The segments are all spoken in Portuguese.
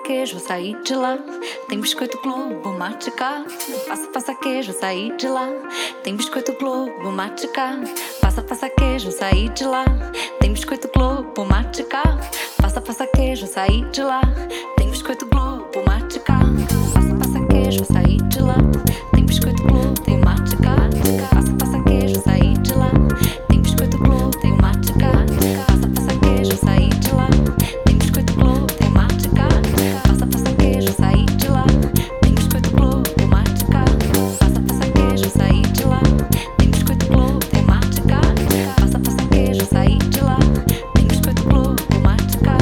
queijo, saí de lá. Tem biscoito Globo, mate cá. Passa queijo, saí de lá. Tem biscoito Globo, mate cá. Passa queijo, saí de lá. Tem biscoito Globo, mate cá. Passa queijo, saí de lá. Tem biscoito Globo, mate cá. Passa queijo, saí de lá. Tem biscoito Globo, tem mate cá. Passa queijo, saí de lá. Tem biscoito Globo, tem mate cá. Passa queijo, saí de lá. Tem biscoito Globo, tem mate cá. Passa queijo, saí de lá. Tem biscoito Globo, mate cá. Passa queijo, saí de lá. Tem biscoito Globo, tem mate cá. Passa queijo, saí de lá. Tem biscoito Globo, mate cá.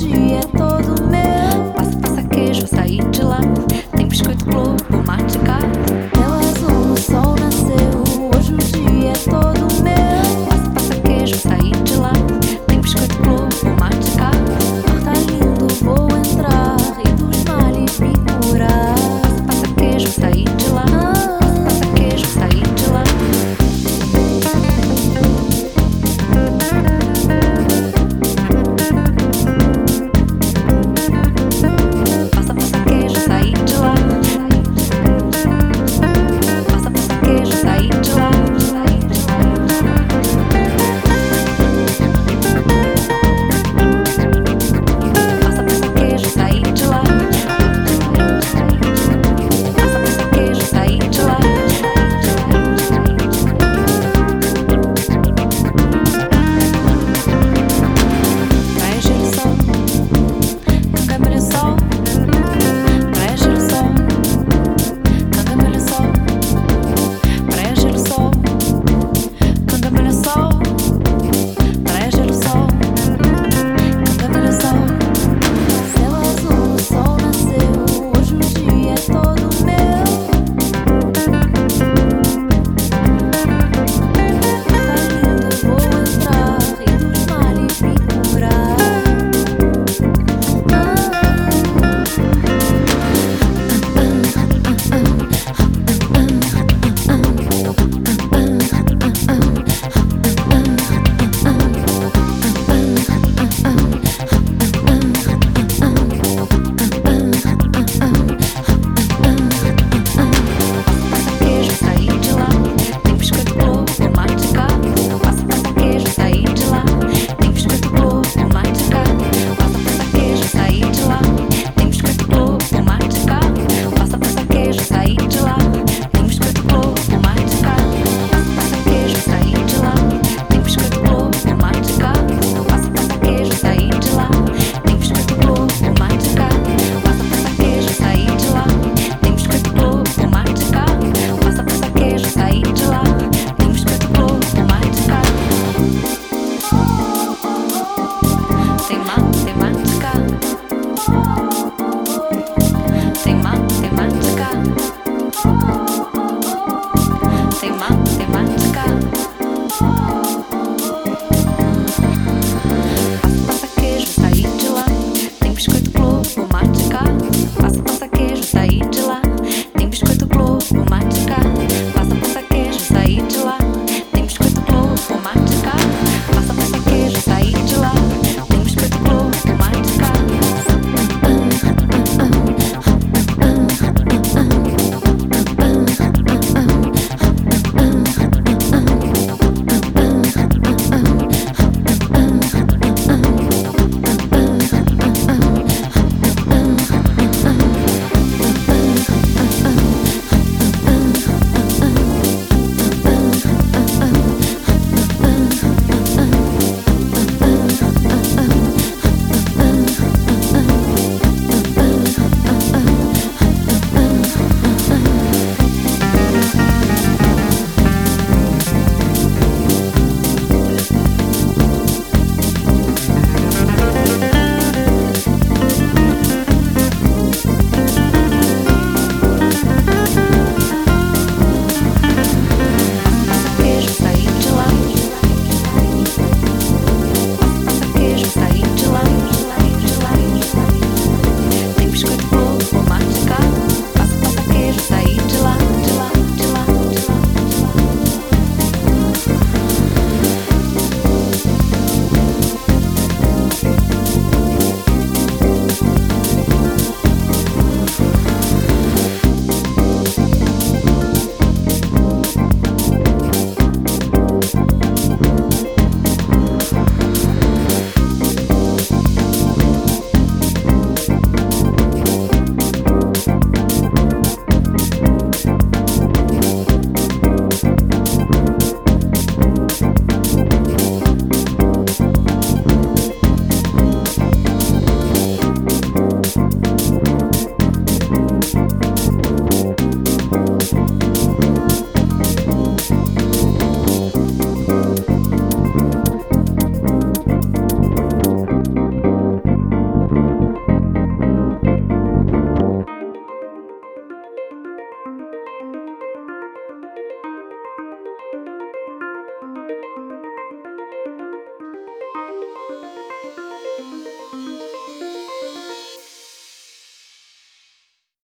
Passa queijo, saí de lá. Tem biscoito Globo, mate cá.